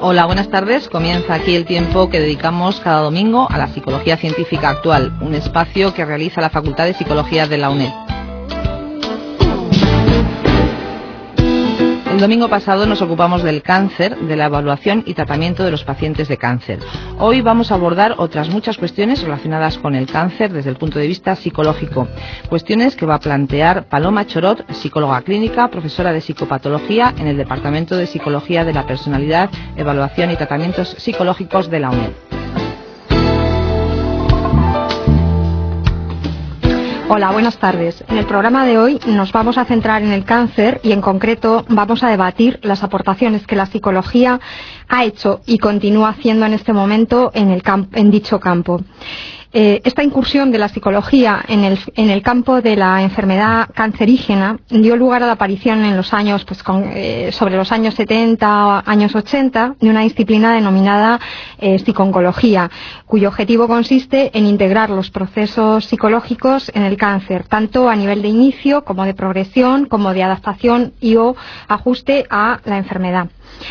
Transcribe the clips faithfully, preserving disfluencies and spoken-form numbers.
Hola, buenas tardes. Comienza aquí el tiempo que dedicamos cada domingo a la psicología científica actual, un espacio que realiza la Facultad de Psicología de la UNED. El domingo pasado nos ocupamos del cáncer, de la evaluación y tratamiento de los pacientes de cáncer. Hoy vamos a abordar otras muchas cuestiones relacionadas con el cáncer desde el punto de vista psicológico. Cuestiones que va a plantear Paloma Chorot, psicóloga clínica, profesora de psicopatología en el Departamento de Psicología de la Personalidad, Evaluación y Tratamientos Psicológicos de la UNED. Hola, buenas tardes. En el programa de hoy nos vamos a centrar en el cáncer y en concreto vamos a debatir las aportaciones que la psicología ha hecho y continúa haciendo en este momento en, el camp- en dicho campo. Eh, esta incursión de la psicología en el, en el campo de la enfermedad cancerígena dio lugar a la aparición en los años, pues con, eh, sobre los años setenta, años ochenta, de una disciplina denominada eh, psicooncología, cuyo objetivo consiste en integrar los procesos psicológicos en el cáncer, tanto a nivel de inicio como de progresión, como de adaptación y o ajuste a la enfermedad.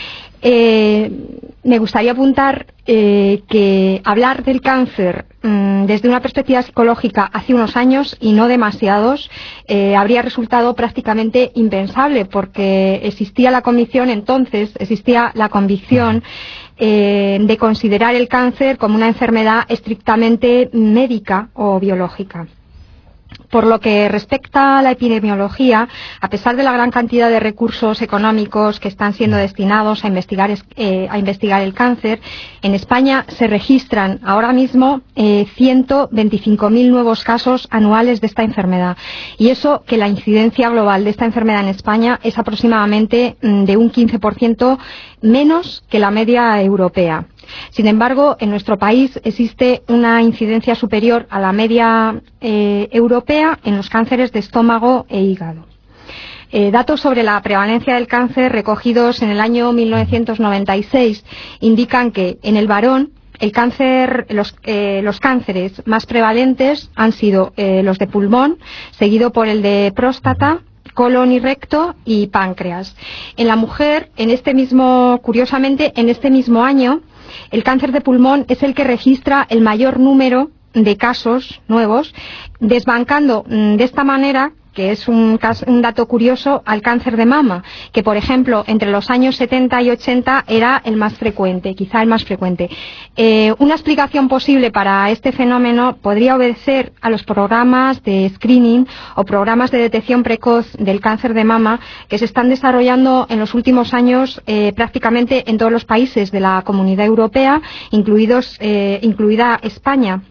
Eh, me gustaría apuntar eh, que hablar del cáncer mmm, desde una perspectiva psicológica hace unos años y no demasiados eh, habría resultado prácticamente impensable, porque existía la convicción entonces, existía la convicción eh, de considerar el cáncer como una enfermedad estrictamente médica o biológica. Por lo que respecta a la epidemiología, a pesar de la gran cantidad de recursos económicos que están siendo destinados a investigar, eh, a investigar el cáncer, en España se registran ahora mismo eh, ciento veinticinco mil nuevos casos anuales de esta enfermedad. Y eso que la incidencia global de esta enfermedad en España es aproximadamente mm, de un quince por ciento menos que la media europea. Sin embargo, en nuestro país existe una incidencia superior a la media eh, europea en los cánceres de estómago e hígado. Eh, datos sobre la prevalencia del cáncer recogidos en el año mil novecientos noventa y seis indican que en el varón el cáncer, los, eh, los cánceres más prevalentes han sido eh, los de pulmón, seguido por el de próstata, colon y recto y páncreas. En la mujer, en este mismo, curiosamente, en este mismo año, el cáncer de pulmón es el que registra el mayor número de casos nuevos, desbancando de esta manera, que es un, caso, un dato curioso, al cáncer de mama, que por ejemplo entre los años setenta y ochenta era el más frecuente, quizá el más frecuente. Eh, una explicación posible para este fenómeno podría obedecer a los programas de screening o programas de detección precoz del cáncer de mama que se están desarrollando en los últimos años eh, prácticamente en todos los países de la Comunidad Europea, incluidos, eh, incluida España.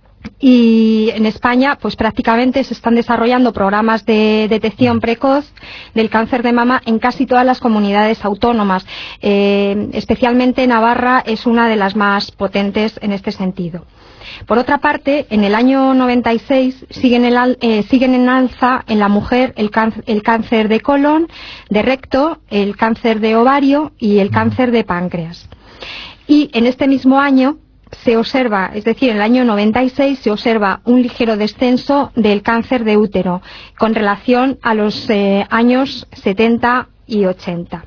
Y en España, pues prácticamente se están desarrollando programas de detección precoz del cáncer de mama en casi todas las comunidades autónomas. Eh, especialmente Navarra es una de las más potentes en este sentido. Por otra parte, en el año noventa y seis siguen, el, eh, siguen en alza en la mujer el cáncer, el cáncer de colon, de recto, el cáncer de ovario y el cáncer de páncreas. Y en este mismo año se observa, es decir, en el año noventa y seis se observa un ligero descenso del cáncer de útero con relación a los eh, años setenta y ochenta.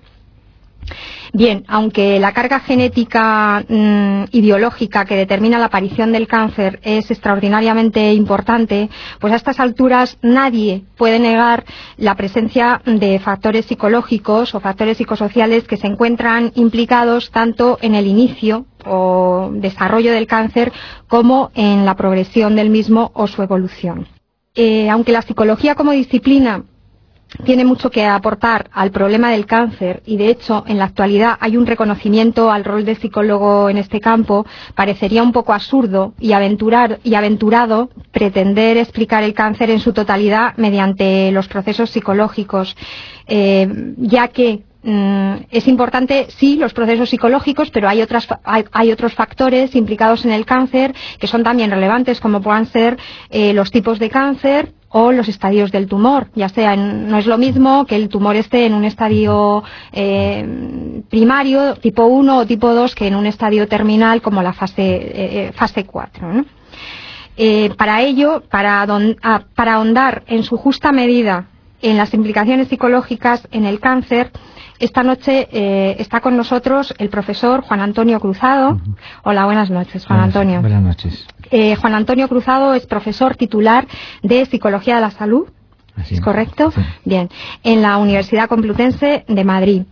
Bien, aunque la carga genética mmm, y biológica que determina la aparición del cáncer es extraordinariamente importante, pues a estas alturas nadie puede negar la presencia de factores psicológicos o factores psicosociales que se encuentran implicados tanto en el inicio o desarrollo del cáncer como en la progresión del mismo o su evolución. Eh, aunque la psicología como disciplina tiene mucho que aportar al problema del cáncer y de hecho en la actualidad hay un reconocimiento al rol del psicólogo en este campo, parecería un poco absurdo y, aventurar, y aventurado pretender explicar el cáncer en su totalidad mediante los procesos psicológicos, eh, ya que Mm, es importante, sí, los procesos psicológicos, pero hay, otras, hay, hay otros factores implicados en el cáncer que son también relevantes, como puedan ser eh, los tipos de cáncer o los estadios del tumor, ya sea, en, no es lo mismo que el tumor esté en un estadio eh, primario, tipo uno o tipo dos, que en un estadio terminal como la fase, eh, fase cuatro, ¿no? Eh, para ello, para, don, a, para ahondar en su justa medida en las implicaciones psicológicas en el cáncer, esta noche eh, está con nosotros el profesor Juan Antonio Cruzado. Uh-huh. Hola, buenas noches, Juan buenas, Antonio. Buenas noches. Eh, Juan Antonio Cruzado es profesor titular de Psicología de la Salud. Así, ¿Es correcto? Sí. Bien. En la Universidad Complutense de Madrid.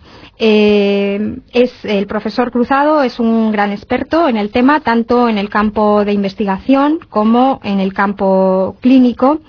Eh, es el profesor Cruzado es un gran experto en el tema, tanto en el campo de investigación como en el campo clínico.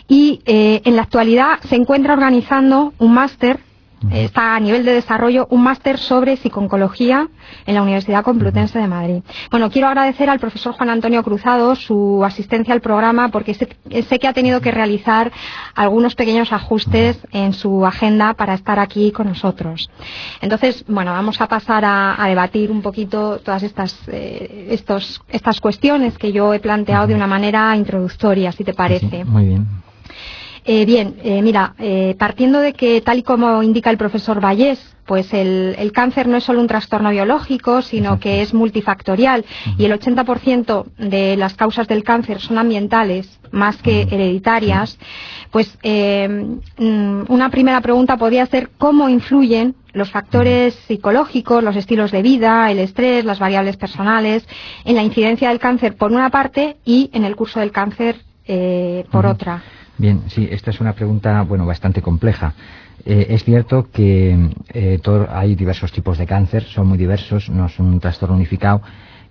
Y eh, en la actualidad se encuentra organizando un máster. Está a nivel de desarrollo un máster sobre psico-oncología en la Universidad Complutense de Madrid. Bueno, quiero agradecer al profesor Juan Antonio Cruzado su asistencia al programa, porque sé, sé que ha tenido que realizar algunos pequeños ajustes en su agenda para estar aquí con nosotros. Entonces, bueno, vamos a pasar a, a debatir un poquito todas estas, eh, estos, estas cuestiones que yo he planteado de una manera introductoria, si te parece. Sí, muy bien. Eh, bien, eh, mira, eh, partiendo de que, tal y como indica el profesor Vallés, pues el, el cáncer no es solo un trastorno biológico, sino Exacto. que es multifactorial, uh-huh. y el ochenta por ciento de las causas del cáncer son ambientales, más que uh-huh. hereditarias, sí. pues eh, una primera pregunta podría ser cómo influyen los factores uh-huh. psicológicos, los estilos de vida, el estrés, las variables personales, en la incidencia del cáncer por una parte y en el curso del cáncer eh, por uh-huh. otra. Bien, sí, esta es una pregunta, bueno, bastante compleja. Eh, es cierto que eh, todo, hay diversos tipos de cáncer, son muy diversos, no es un trastorno unificado,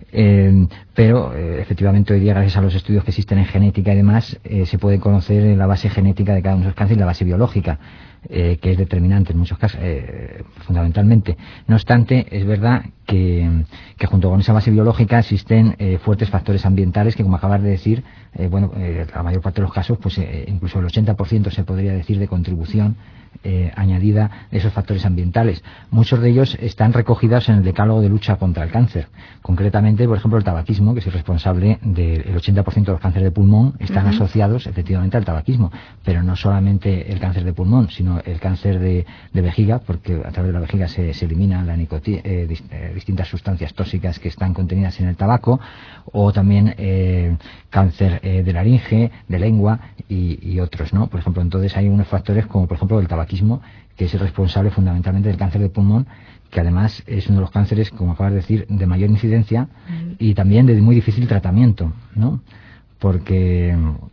eh, pero eh, efectivamente hoy día, gracias a los estudios que existen en genética y demás, eh, se puede conocer la base genética de cada uno de los cánceres y la base biológica, eh, que es determinante en muchos casos, eh, fundamentalmente. No obstante, es verdad que, que junto con esa base biológica existen eh, fuertes factores ambientales que, como acabas de decir, eh, bueno, eh, la mayor parte de los casos, pues eh, incluso el ochenta por ciento se podría decir de contribución Eh, añadida de esos factores ambientales. Muchos de ellos están recogidos en el decálogo de lucha contra el cáncer. Concretamente, por ejemplo, el tabaquismo, que es el responsable del ochenta por ciento de los cánceres de pulmón, están uh-huh. asociados efectivamente al tabaquismo. Pero no solamente el cáncer de pulmón, sino el cáncer de, de vejiga, porque a través de la vejiga se, se eliminan la nicotina, eh, dist, eh, distintas sustancias tóxicas que están contenidas en el tabaco, o también eh, cáncer eh, de laringe, de lengua y, y otros, ¿no? Por ejemplo, entonces hay unos factores como, por ejemplo, el tabaquismo, que es el responsable fundamentalmente del cáncer de pulmón, que además es uno de los cánceres, como acabas de decir, de mayor incidencia uh-huh. y también de muy difícil tratamiento, ¿no? Porque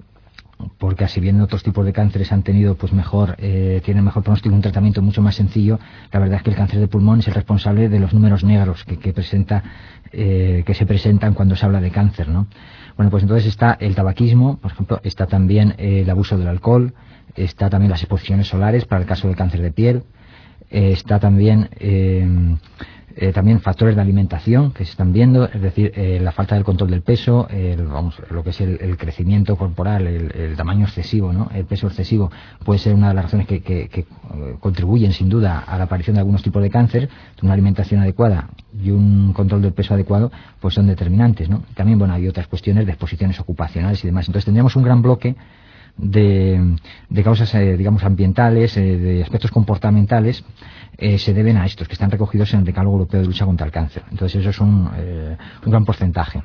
porque así bien otros tipos de cánceres han tenido pues mejor eh, tienen mejor pronóstico, un tratamiento mucho más sencillo. La verdad es que el cáncer de pulmón es el responsable de los números negros que, que presenta eh, que se presentan cuando se habla de cáncer, ¿no? Bueno, pues entonces está el tabaquismo, por ejemplo, está también eh, el abuso del alcohol, está también las exposiciones solares para el caso del cáncer de piel, eh, está también eh, eh, también factores de alimentación que se están viendo, es decir, eh, la falta del control del peso, el, vamos, lo que es el, el crecimiento corporal, el, el tamaño excesivo, ¿no? El peso excesivo puede ser una de las razones que, que, que contribuyen sin duda a la aparición de algunos tipos de cáncer. Una alimentación adecuada y un control del peso adecuado pues son determinantes, ¿no? También, bueno, hay otras cuestiones de exposiciones ocupacionales y demás. Entonces tendríamos un gran bloque de, de causas, eh, digamos, ambientales, eh, de aspectos comportamentales, eh, se deben a estos que están recogidos en el Decálogo Europeo de Lucha contra el Cáncer. Entonces eso es un, eh, un gran porcentaje.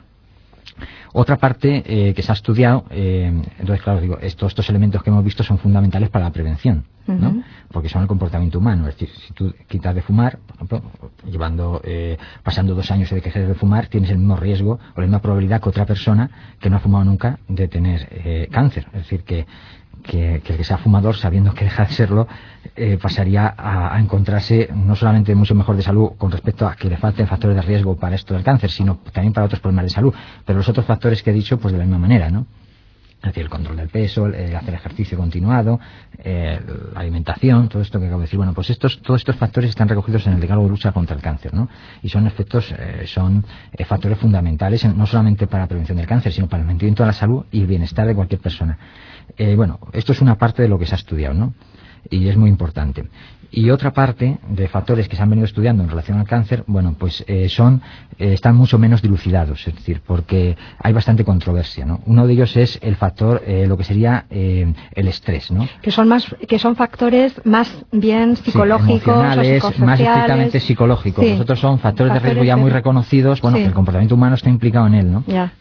Otra parte eh, que se ha estudiado, eh, entonces claro, digo, estos, estos elementos que hemos visto son fundamentales para la prevención, ¿no? Uh-huh. Porque son el comportamiento humano. Es decir, si tú quitas de fumar, por ejemplo, llevando, eh, pasando dos años de que dejes de fumar, tienes el mismo riesgo o la misma probabilidad que otra persona que no ha fumado nunca de tener eh, cáncer. Es decir, que Que, que el que sea fumador, sabiendo que deja de serlo, eh, pasaría a, a encontrarse no solamente mucho mejor de salud con respecto a que le falten factores de riesgo para esto del cáncer, sino también para otros problemas de salud. Pero los otros factores que he dicho, pues de la misma manera, ¿no? Es decir, el control del peso, el hacer ejercicio continuado, eh, la alimentación, todo esto que acabo de decir. Bueno, pues estos, todos estos factores están recogidos en el Decálogo de Lucha contra el Cáncer, ¿no? Y son efectos, eh, son eh, factores fundamentales, no solamente para la prevención del cáncer, sino para el mantenimiento de la salud y el bienestar de cualquier persona. Eh, bueno, esto es una parte de lo que se ha estudiado, ¿no? Y es muy importante. Y otra parte de factores que se han venido estudiando en relación al cáncer, bueno, pues eh, son eh, están mucho menos dilucidados, es decir, porque hay bastante controversia, ¿no? Uno de ellos es el factor, eh, lo que sería eh, el estrés, ¿no? Que son más, que son factores más bien psicológicos, sí, emocionales, o más estrictamente psicológicos. Sí. Los otros son factores, factores de riesgo ya muy reconocidos, bueno, sí. Que el comportamiento humano está implicado en él, ¿no? Ya.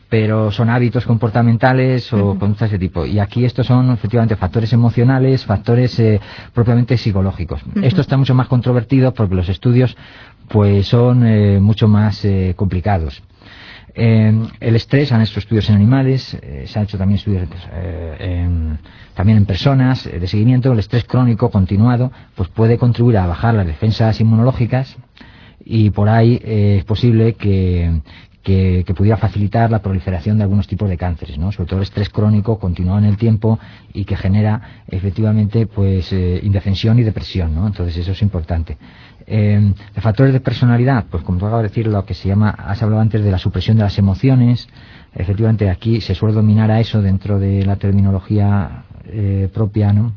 pero son hábitos comportamentales o uh-huh. conductas de tipo. Y aquí estos son efectivamente factores emocionales, factores eh, propiamente psicológicos. Uh-huh. Esto está mucho más controvertido porque los estudios pues son eh, mucho más eh, complicados. Eh, el estrés, han hecho estudios en animales, eh, se han hecho también estudios eh, en, también en personas eh, de seguimiento. El estrés crónico continuado pues puede contribuir a bajar las defensas inmunológicas y por ahí eh, es posible que Que, que pudiera facilitar la proliferación de algunos tipos de cánceres, ¿no? Sobre todo el estrés crónico continuado en el tiempo y que genera efectivamente pues eh, indefensión y depresión, ¿no? Entonces eso es importante. Eh, de factores de personalidad, pues como te acabo de decir, lo que se llama, has hablado antes de la supresión de las emociones. Efectivamente aquí se suele dominar a eso dentro de la terminología eh, propia, ¿no?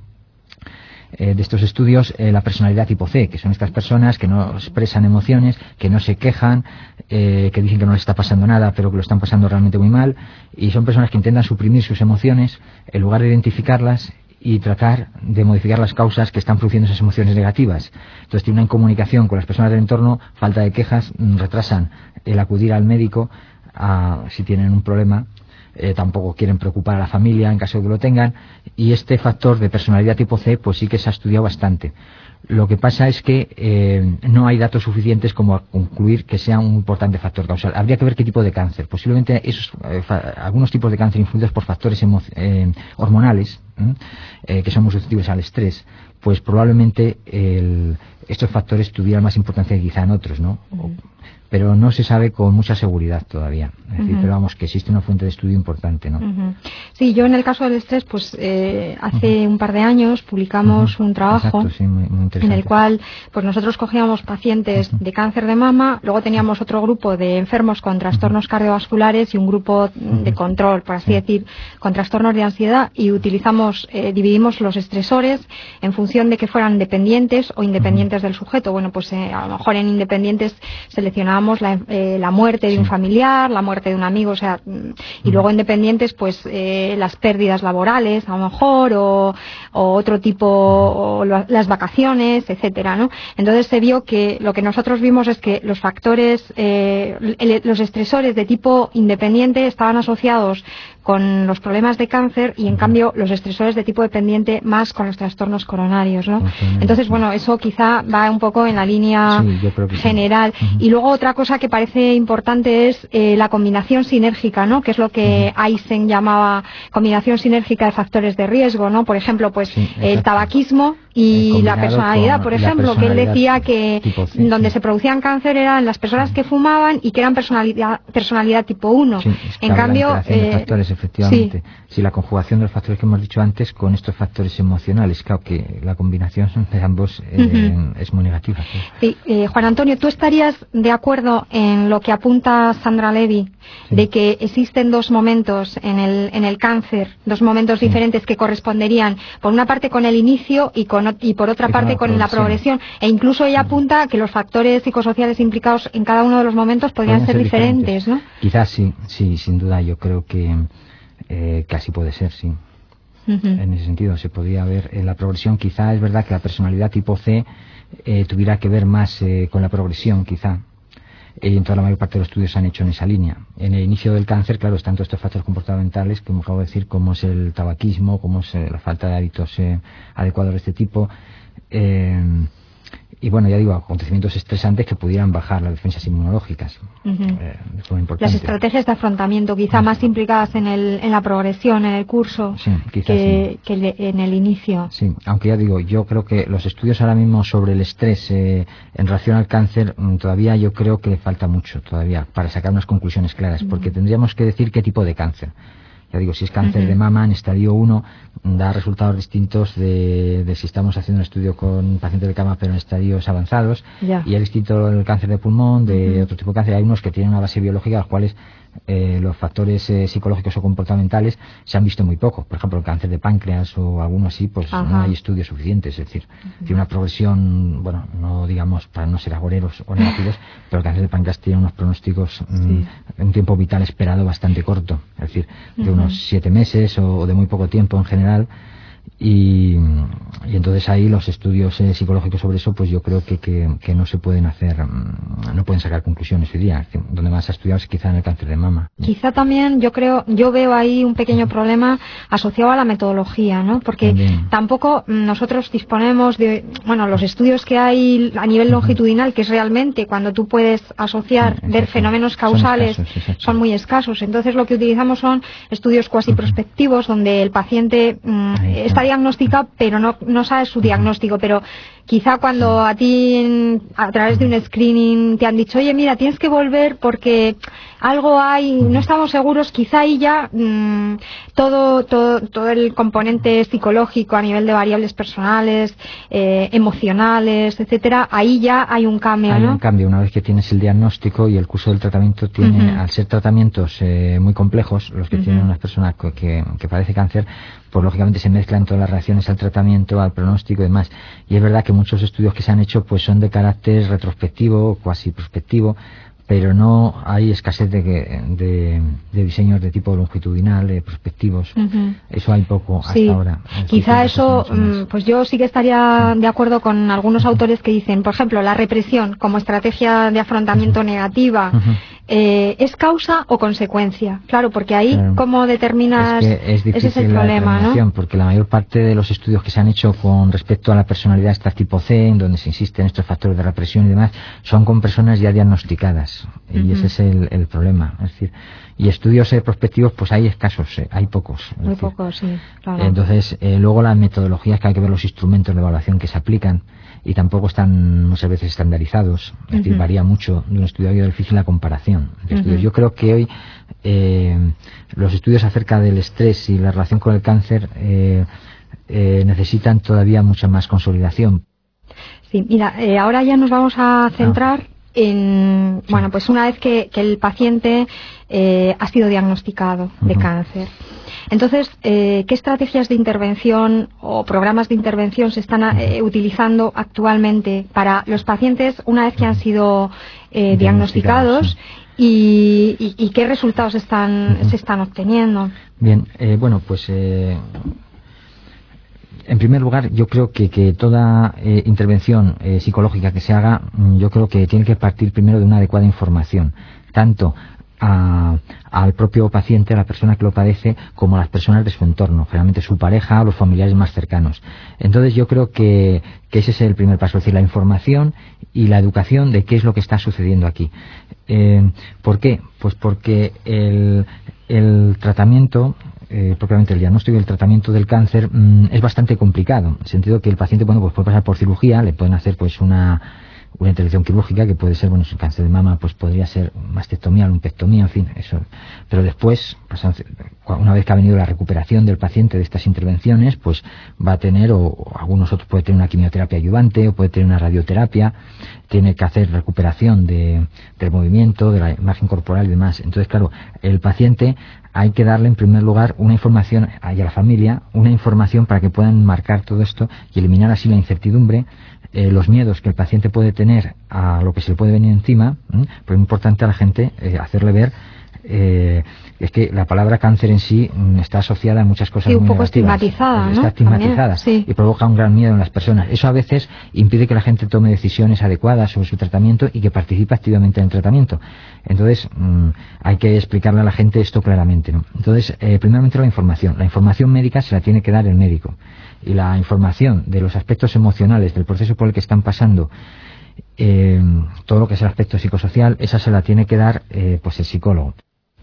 Eh, de estos estudios, eh, la personalidad tipo C, que son estas personas que no expresan emociones, que no se quejan, eh, que dicen que no les está pasando nada, pero que lo están pasando realmente muy mal, y son personas que intentan suprimir sus emociones en lugar de identificarlas y tratar de modificar las causas que están produciendo esas emociones negativas. Entonces tienen una incomunicación con las personas del entorno, falta de quejas, retrasan el acudir al médico a, si tienen un problema. Eh, tampoco quieren preocupar a la familia en caso de que lo tengan, y este factor de personalidad tipo C pues sí que se ha estudiado bastante. Lo que pasa es que eh, no hay datos suficientes como a concluir que sea un importante factor causal. Habría que ver qué tipo de cáncer. Posiblemente esos, eh, fa, algunos tipos de cáncer influidos por factores eh, hormonales eh, que son muy susceptibles al estrés, pues probablemente el, estos factores tuvieran más importancia que quizá en otros, ¿no? Uh-huh. Pero no se sabe con mucha seguridad todavía. Es decir, uh-huh. pero vamos, que existe una fuente de estudio importante, ¿no? Uh-huh. Sí, yo en el caso del estrés, pues eh, hace uh-huh. un par de años publicamos uh-huh. un trabajo Exacto, sí, muy, muy en el cual pues nosotros cogíamos pacientes uh-huh. de cáncer de mama, luego teníamos otro grupo de enfermos con trastornos uh-huh. cardiovasculares y un grupo uh-huh. de control, por así sí. decir, con trastornos de ansiedad, y utilizamos, eh, dividimos los estresores en función de que fueran dependientes o independientes uh-huh. del sujeto. Bueno, pues eh, a lo mejor en independientes seleccionábamos La, eh, la muerte de sí. un familiar, la muerte de un amigo, o sea, y uh-huh. luego independientes, pues eh, las pérdidas laborales, a lo mejor, o, o otro tipo, uh-huh. o lo, las vacaciones, etcétera, ¿no? Entonces se vio que lo que nosotros vimos es que los factores, eh, el, los estresores de tipo independiente estaban asociados con los problemas de cáncer y en uh-huh. cambio los estresores de tipo dependiente más con los trastornos coronarios, ¿no? Uh-huh. Entonces, bueno, eso quizá va un poco en la línea sí, yo creo que general. Sí. Uh-huh. Y luego otra cosa que parece importante es eh, la combinación sinérgica, ¿no? Que es lo que uh-huh. Eysen llamaba combinación sinérgica de factores de riesgo, ¿no? Por ejemplo, pues sí, el tabaquismo y eh, la personalidad, por ejemplo, que él decía que C, donde sí. se producían cáncer eran las personas sí. que fumaban y que eran personalidad personalidad tipo uno. Sí, en cambio, eh, factores, efectivamente, sí. sí, la conjugación de los factores que hemos dicho antes con estos factores emocionales, claro que la combinación de ambos eh, uh-huh. es muy negativa. Sí, sí eh, Juan Antonio, ¿tú estarías de acuerdo en lo que apunta Sandra Levy, sí. de que existen dos momentos en el en el cáncer, dos momentos sí. diferentes que corresponderían por una parte con el inicio y con y por otra es parte con la progresión, e incluso ella apunta que los factores psicosociales implicados en cada uno de los momentos podrían, podrían ser, ser diferentes, diferentes, ¿no? Quizás sí, sí, sin duda, yo creo que eh, casi puede ser, sí. Uh-huh. En ese sentido, se podría ver en la progresión. Quizá es verdad que la personalidad tipo C eh, tuviera que ver más eh, con la progresión, quizá. Y en toda la mayor parte de los estudios se han hecho en esa línea. En el inicio del cáncer, claro, están todos estos factores comportamentales, como acabo de decir, como es el tabaquismo, como es eh, la falta de hábitos eh, adecuados de este tipo. Eh, y bueno, ya digo, acontecimientos estresantes que pudieran bajar las defensas inmunológicas. Uh-huh. eh, de forma importante. Las estrategias de afrontamiento, quizá uh-huh. más implicadas en, el, en la progresión, en el curso, sí, que, sí. que le, en el inicio. Sí, aunque ya digo, yo creo que los estudios ahora mismo sobre el estrés eh, en relación al cáncer, todavía yo creo que le falta mucho todavía para sacar unas conclusiones claras, uh-huh. porque tendríamos que decir qué tipo de cáncer. Ya digo, si es cáncer uh-huh. de mama en estadio uno, da resultados distintos de, de si estamos haciendo un estudio con pacientes de cama pero en estadios avanzados, yeah. y es distinto el cáncer de pulmón, de uh-huh. otro tipo de cáncer. Hay unos que tienen una base biológica, los cuales eh, los factores eh, psicológicos o comportamentales se han visto muy poco. Por ejemplo, el cáncer de páncreas o alguno así, pues uh-huh. no hay estudios suficientes. Es decir, uh-huh. tiene una progresión, bueno, no digamos para no ser agoreros o negativos, pero el cáncer de páncreas tiene unos pronósticos, sí. mm, un tiempo vital esperado bastante corto. Es decir, de uh-huh. unos siete meses o de muy poco tiempo en general. Y, y entonces ahí los estudios eh, psicológicos sobre eso, pues yo creo que, que, que no se pueden hacer, no pueden sacar conclusiones hoy día. Donde más ha estudiado es quizá en el cáncer de mama. Quizá también yo creo, yo veo ahí un pequeño problema asociado a la metodología, ¿no? Porque también. Tampoco nosotros disponemos de, bueno, los estudios que hay a nivel longitudinal, que es realmente cuando tú puedes asociar, sí, ver fenómenos causales, son, escasos, son muy escasos. Entonces lo que utilizamos son estudios cuasi prospectivos, donde el paciente mmm, está diagnosticado, pero no, no sabe su diagnóstico, pero quizá cuando a ti, a través de un screening, te han dicho, oye, mira, tienes que volver porque algo hay, no estamos seguros, quizá ahí ya mmm, todo, todo, todo el componente psicológico a nivel de variables personales, eh, emocionales, etcétera, ahí ya hay un cambio, hay ¿no? un cambio, una vez que tienes el diagnóstico y el curso del tratamiento tiene, uh-huh. al ser tratamientos eh, muy complejos, los que uh-huh. tienen unas personas que, que, que padece cáncer, pues lógicamente se mezclan todas las reacciones al tratamiento, al pronóstico y demás. Y es verdad que muchos estudios que se han hecho pues son de carácter retrospectivo, cuasi prospectivo, pero no hay escasez de, de, de diseños de tipo longitudinal, de prospectivos. Uh-huh. Eso hay poco hasta sí. ahora. Quizá eso, pues yo sí que estaría sí. de acuerdo con algunos uh-huh. autores que dicen, por ejemplo, la represión como estrategia de afrontamiento uh-huh. negativa, uh-huh. eh, ¿es causa o consecuencia? Claro, porque ahí, claro. ¿cómo determinas? Es que es difícil, ese es el problema, ¿no? Porque la mayor parte de los estudios que se han hecho con respecto a la personalidad esta tipo C, en donde se insisten estos factores de represión y demás, son con personas ya diagnosticadas. Y uh-huh. ese es el, el problema. Es decir, y estudios eh, prospectivos, pues hay escasos, eh, hay pocos. Muy decir, pocos, sí, claro. Entonces, eh, luego las metodologías, que hay que ver los instrumentos de evaluación que se aplican, y tampoco están muchas veces estandarizados. Es uh-huh. decir, varía mucho de un estudio a otro, difícil la comparación de estudios. Uh-huh. Yo creo que hoy eh, los estudios acerca del estrés y la relación con el cáncer eh, eh, necesitan todavía mucha más consolidación. Sí, mira, eh, ahora ya nos vamos a centrar... Ah. En, sí. Bueno, pues una vez que, que el paciente eh, ha sido diagnosticado de uh-huh. cáncer. Entonces, eh, ¿qué estrategias de intervención o programas de intervención se están eh, utilizando actualmente para los pacientes una vez que han sido eh, diagnosticados? Sí. Y, y, ¿Y qué resultados están, uh-huh. se están obteniendo? Bien, eh, bueno, pues... Eh... En primer lugar, yo creo que, que toda eh, intervención eh, psicológica que se haga, yo creo que tiene que partir primero de una adecuada información, tanto a, al propio paciente, a la persona que lo padece, como a las personas de su entorno, generalmente su pareja o los familiares más cercanos. Entonces yo creo que, que ese es el primer paso, es decir, la información y la educación de qué es lo que está sucediendo aquí. Eh, ¿Por qué? Pues porque el, el tratamiento... Eh, propiamente el diagnóstico y el tratamiento del cáncer mmm, es bastante complicado, en el sentido que el paciente bueno, pues puede pasar por cirugía, le pueden hacer pues una, una intervención quirúrgica que puede ser, bueno, si el cáncer de mama pues podría ser mastectomía, lumpectomía, en fin, eso. Pero después, pues, una vez que ha venido la recuperación del paciente de estas intervenciones, pues va a tener, o, o algunos otros puede tener una quimioterapia ayudante, o puede tener una radioterapia, tiene que hacer recuperación de, del movimiento, de la imagen corporal y demás. Entonces, claro, el paciente hay que darle en primer lugar una información, y a la familia, una información para que puedan marcar todo esto y eliminar así la incertidumbre, eh, los miedos que el paciente puede tener a lo que se le puede venir encima. ¿eh? Pero es importante a la gente eh, hacerle ver eh, es que la palabra cáncer en sí mm, está asociada a muchas cosas sí, un muy poco negativas. estigmatizada, ¿no? Está estigmatizada sí. y provoca un gran miedo en las personas. Eso a veces impide que la gente tome decisiones adecuadas sobre su tratamiento y que participe activamente en el tratamiento. Entonces mmm, hay que explicarle a la gente esto claramente, ¿no? Entonces, eh, primeramente la información. La información médica se la tiene que dar el médico, y la información de los aspectos emocionales del proceso por el que están pasando, eh, todo lo que es el aspecto psicosocial, esa se la tiene que dar eh, pues el psicólogo.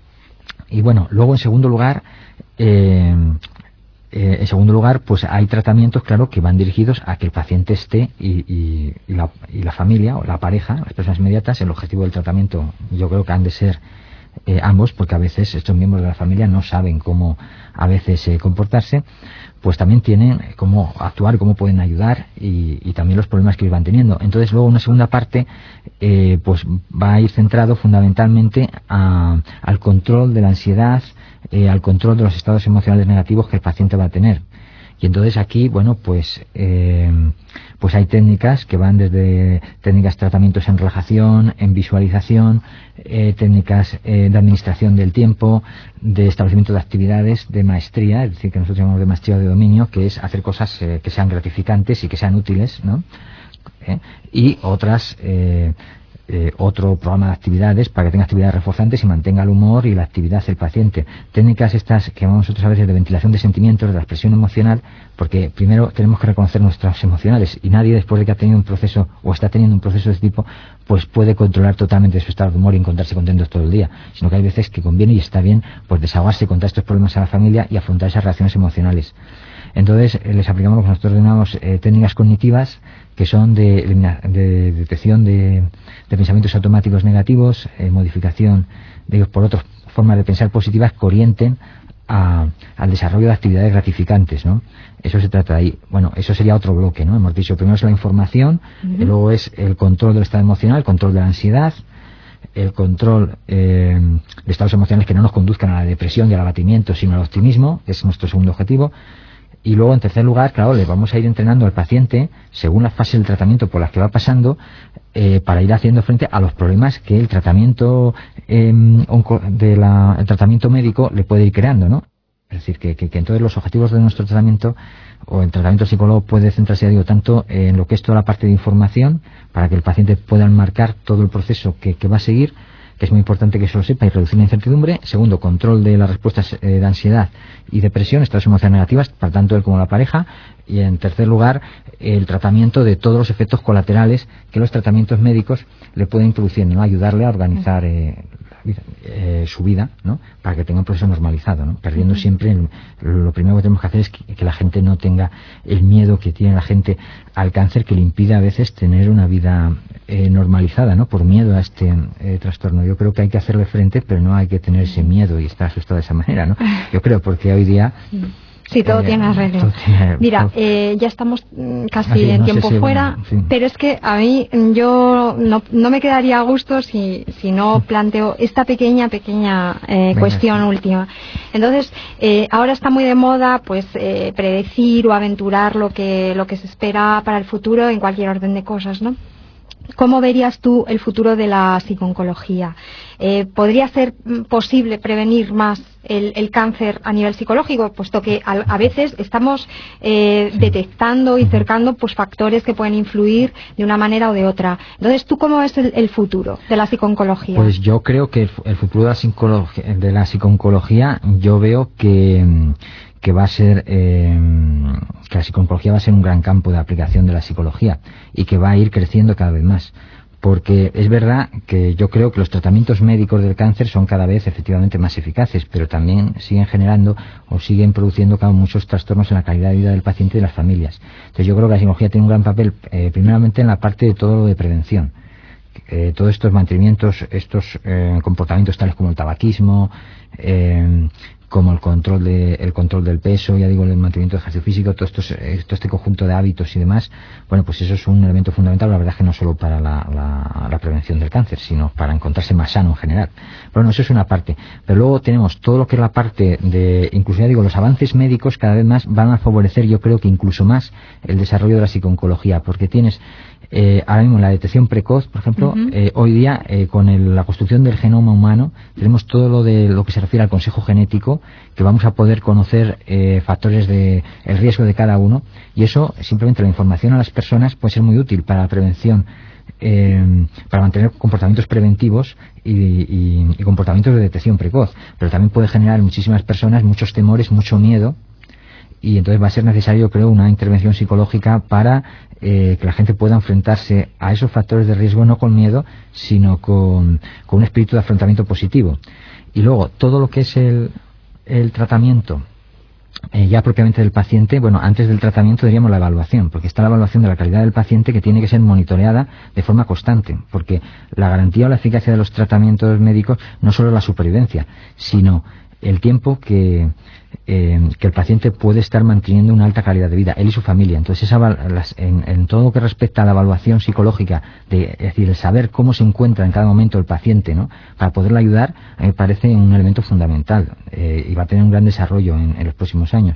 Y bueno, luego en segundo lugar, eh, eh, en segundo lugar, pues hay tratamientos, claro, que van dirigidos a que el paciente esté y, y, y, la, y la familia o la pareja, las personas inmediatas. El objetivo del tratamiento yo creo que han de ser eh, ambos, porque a veces estos miembros de la familia no saben cómo a veces eh, comportarse, pues también tienen cómo actuar, cómo pueden ayudar y, y también los problemas que van teniendo. Entonces luego una segunda parte eh, pues va a ir centrado fundamentalmente a, al control de la ansiedad, eh, al control de los estados emocionales negativos que el paciente va a tener. Y entonces aquí, bueno, pues eh, pues hay técnicas que van desde técnicas de tratamientos en relajación, en visualización, eh, técnicas eh, de administración del tiempo, de establecimiento de actividades, de maestría, es decir, que nosotros llamamos de maestría de dominio, que es hacer cosas eh, que sean gratificantes y que sean útiles, ¿no? ¿Eh? Y otras... Eh, eh, otro programa de actividades para que tenga actividades reforzantes y mantenga el humor y la actividad del paciente. Técnicas estas que llamamos nosotros a veces de ventilación de sentimientos, de la expresión emocional, porque primero tenemos que reconocer nuestras emocionales y nadie después de que ha tenido un proceso o está teniendo un proceso de este tipo pues puede controlar totalmente su estado de humor y encontrarse contentos todo el día, sino que hay veces que conviene y está bien pues desahogarse, contar estos problemas a la familia y afrontar esas reacciones emocionales. Entonces eh, les aplicamos lo que nosotros denominamos eh, técnicas cognitivas, que son de, de detección de, de pensamientos automáticos negativos, eh, modificación de ellos por otras formas de pensar positivas que orienten a, al desarrollo de actividades gratificantes, ¿no? Eso se trata de ahí. Bueno, eso sería otro bloque, ¿no? Hemos dicho, primero es la información, uh-huh. y luego es el control del estado emocional, el control de la ansiedad, el control eh, de estados emocionales que no nos conduzcan a la depresión y al abatimiento, sino al optimismo, que es nuestro segundo objetivo. Y luego, en tercer lugar, claro, le vamos a ir entrenando al paciente, según las fases del tratamiento por las que va pasando, eh, para ir haciendo frente a los problemas que el tratamiento eh, de la, el tratamiento médico le puede ir creando, ¿no? Es decir, que, que, que entonces los objetivos de nuestro tratamiento, o el tratamiento psicólogo, puede centrarse, ya digo, tanto en lo que es toda la parte de información, para que el paciente pueda enmarcar todo el proceso que, que va a seguir, que es muy importante que eso lo sepa y reducir la incertidumbre. Segundo, control de las respuestas eh, de ansiedad y depresión, estados emocionales negativas, para tanto él como la pareja. Y en tercer lugar, el tratamiento de todos los efectos colaterales que los tratamientos médicos le pueden introducir, ¿no? Ayudarle a organizar eh, eh, su vida, ¿no? Para que tenga un proceso normalizado, ¿no? Perdiendo uh-huh. siempre, el, lo primero que tenemos que hacer es que, que la gente no tenga el miedo que tiene la gente al cáncer, que le impide a veces tener una vida eh, normalizada, ¿no? Por miedo a este eh, trastorno. Yo creo que hay que hacerle frente, pero no hay que tener ese miedo y estar asustado de esa manera, ¿no? Yo creo, porque hoy día... Sí, todo eh, tiene arreglo. Tiene... Mira, eh, ya estamos casi Así, en no tiempo sé si, fuera, bueno, sí. pero es que a mí yo no, no me quedaría a gusto si, si no planteo esta pequeña, pequeña eh, cuestión sí. última. Entonces, eh, ahora está muy de moda pues eh, predecir o aventurar lo que, lo que se espera para el futuro en cualquier orden de cosas, ¿no? ¿Cómo verías tú el futuro de la psicooncología? Eh, ¿Podría ser posible prevenir más el, el cáncer a nivel psicológico? Puesto que a, a veces estamos eh, sí. detectando y cercando pues factores que pueden influir de una manera o de otra. Entonces, ¿tú cómo ves el, el futuro de la psicooncología? Pues yo creo que el, el futuro de la, psicología, de la psicooncología, yo veo que... que va a ser eh, que la psicooncología va a ser un gran campo de aplicación de la psicología y que va a ir creciendo cada vez más, porque es verdad que yo creo que los tratamientos médicos del cáncer son cada vez efectivamente más eficaces, pero también siguen generando o siguen produciendo cada muchos trastornos en la calidad de vida del paciente y de las familias. Entonces yo creo que la psicología tiene un gran papel eh, primeramente en la parte de todo lo de prevención. Eh, todos estos mantenimientos, estos eh, comportamientos tales como el tabaquismo, eh, como el control de el control del peso, ya digo, el mantenimiento de ejercicio físico, todo, esto, todo este conjunto de hábitos y demás, bueno, pues eso es un elemento fundamental, la verdad es que no solo para la, la, la prevención del cáncer, sino para encontrarse más sano en general. Pero bueno, eso es una parte. Pero luego tenemos todo lo que es la parte de, incluso ya digo, los avances médicos cada vez más van a favorecer, yo creo que incluso más, el desarrollo de la psicooncología, porque tienes Eh, ahora mismo la detección precoz, por ejemplo, uh-huh. eh, hoy día eh, con el, la construcción del genoma humano tenemos todo lo de lo que se refiere al consejo genético, que vamos a poder conocer eh, factores de el riesgo de cada uno, y eso simplemente la información a las personas puede ser muy útil para la prevención, eh, para mantener comportamientos preventivos y, y, y comportamientos de detección precoz, pero también puede generar en muchísimas personas muchos temores, mucho miedo. Y entonces va a ser necesario, creo, una intervención psicológica para eh, que la gente pueda enfrentarse a esos factores de riesgo no con miedo, sino con, con un espíritu de afrontamiento positivo. Y luego, todo lo que es el, el tratamiento, eh, ya propiamente del paciente, bueno, antes del tratamiento diríamos la evaluación, porque está la evaluación de la calidad del paciente que tiene que ser monitoreada de forma constante, porque la garantía o la eficacia de los tratamientos médicos no solo es la supervivencia, sino el tiempo que... Eh, que el paciente puede estar manteniendo una alta calidad de vida, él y su familia. Entonces, esa, las, en, en todo lo que respecta a la evaluación psicológica, de, es decir, el saber cómo se encuentra en cada momento el paciente, ¿no? Para poderle ayudar, a mí me parece un elemento fundamental eh, y va a tener un gran desarrollo en, en los próximos años.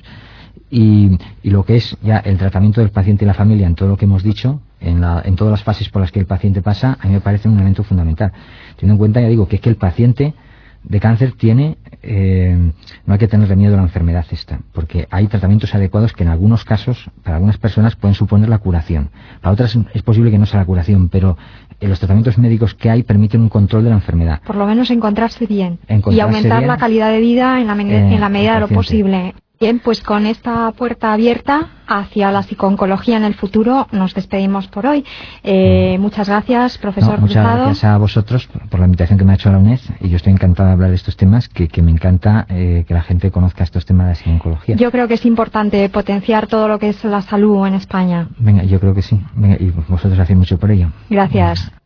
Y, y lo que es ya el tratamiento del paciente y la familia, en todo lo que hemos dicho, en, la, en todas las fases por las que el paciente pasa, a mí me parece un elemento fundamental. Teniendo en cuenta, ya digo, que es que el paciente de cáncer tiene, eh, no hay que tenerle miedo a la enfermedad esta, porque hay tratamientos adecuados que en algunos casos, para algunas personas, pueden suponer la curación. Para otras es posible que no sea la curación, pero eh, los tratamientos médicos que hay permiten un control de la enfermedad. Por lo menos encontrarse bien Encontrarse y aumentar bien, la calidad de vida en la, eh, en la medida de lo paciente. posible. Bien, pues con esta puerta abierta hacia la psicooncología en el futuro nos despedimos por hoy. Eh, muchas gracias, profesor No, muchas Cruzado. gracias a vosotros por la invitación que me ha hecho la UNED, y yo estoy encantado de hablar de estos temas, que, que me encanta eh, que la gente conozca estos temas de la psicooncología. Yo creo que es importante potenciar todo lo que es la salud en España. Venga, yo creo que sí. Venga, y vosotros hacéis mucho por ello. Gracias. Venga.